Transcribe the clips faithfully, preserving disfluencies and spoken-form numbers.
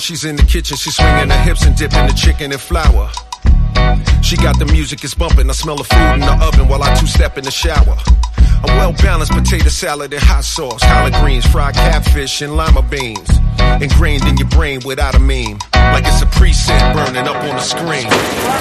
she's in the kitchen, she's swinging her hips and dipping the chicken in flour. She got the music, it's bumping, I smell the food in the oven while I two-step in the shower. A well-balanced potato salad and hot sauce, collard greens, fried catfish, and lima beans. Ingrained in your brain without a meme, like it's a preset burning up on the screen.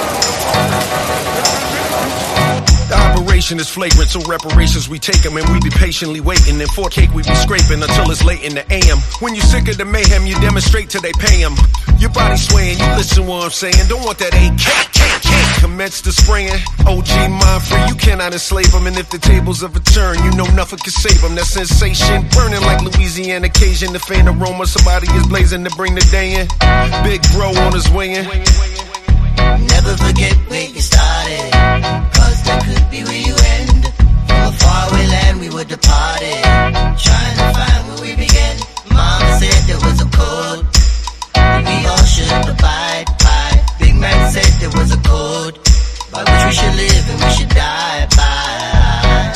The operation is flagrant, so reparations we take them and we be patiently waiting. And for cake we be scraping until it's late in the A M. When you sick of the mayhem, you demonstrate till they pay them. Your body swaying, you listen what I'm saying. Don't want that A K, K, K. Commence the spraying. O G mind free, you cannot enslave them. And if the tables ever turn, you know nothing can save them. That sensation burning like Louisiana Cajun. The faint aroma, somebody is blazing to bring the day in. Big bro on his way in. Never forget where you started, cause that could be where you end. From a faraway land we were departed, trying to find where we began. Mama said there was a code that we all should abide by. Big man said there was a code by which we should live and we should die by.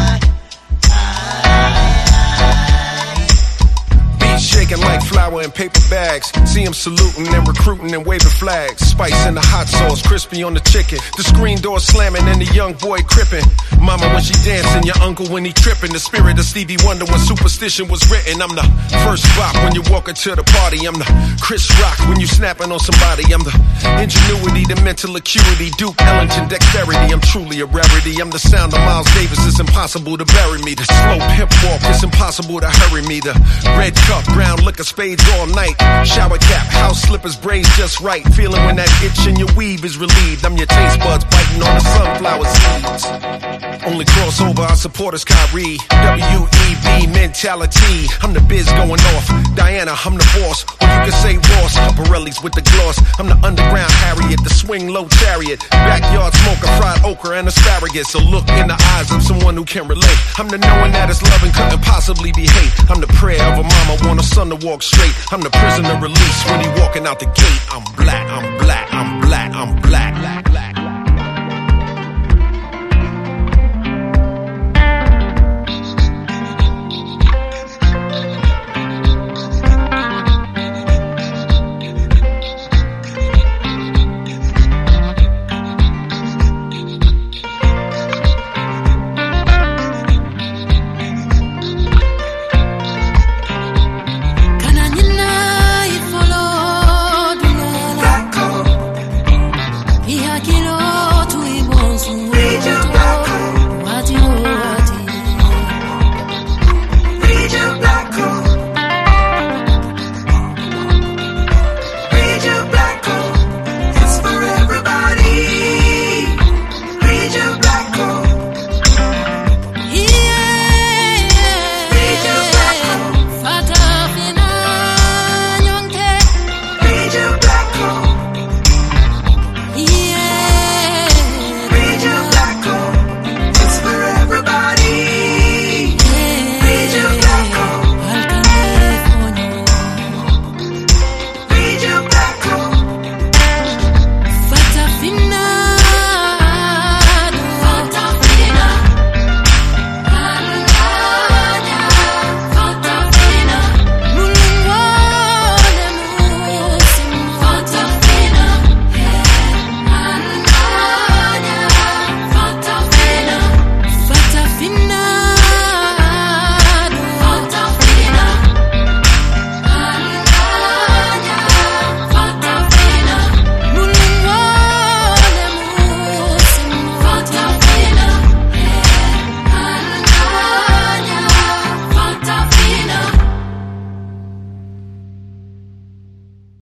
Shaking like flour in paper bags. See him saluting and recruiting and waving flags. Spice in the hot sauce, crispy on the chicken. The screen door slamming and the young boy crippin'. Mama when she dancing, your uncle when he trippin'. The spirit of Stevie Wonder when superstition was written. I'm the first rock when you walk into the party. I'm the Chris Rock when you snapping on somebody. I'm the ingenuity, the mental acuity, Duke Ellington dexterity. I'm truly a rarity. I'm the sound of Miles Davis. It's impossible to bury me. The slow pimp walk, it's impossible to hurry me. The red cup, brown liquor, spades all night. Shower cap, house slippers, braids just right. Feeling when that itch in your weave is relieved. I'm your taste buds biting on the sunflower seeds. Only crossover I support is Kyrie. W E B mentality. I'm the biz going off. Diana, I'm the boss. Or you can say Ross. Pirellis with the gloss. I'm the underground Harriet, the swing low chariot. Backyard smoker, fried okra and asparagus. So look in the eyes of someone who can relate. I'm the knowing that it's love and couldn't possibly be hate. I'm the prayer of a mama, want a son to walk straight. I'm the prisoner released when he walking out the gate. I'm black, I'm black, I'm black, I'm black.